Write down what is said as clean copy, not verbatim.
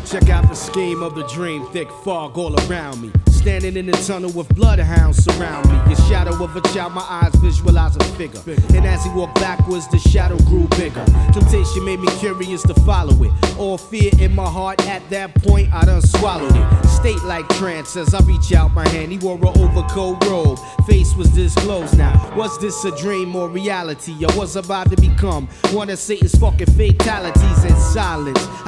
Check out the scheme of the dream, thick fog all around me. Standing in the tunnel with bloodhounds surround me. The shadow of a child, my eyes visualize a figure. And as he walked backwards, the shadow grew bigger. Temptation made me curious to follow it. All fear in my heart, at that point, I done swallowed it. State like trance as I reach out my hand. He wore an overcoat robe, face was disclosed now. Was this a dream or reality? I was about to become one of Satan's fucking fatalities in silence.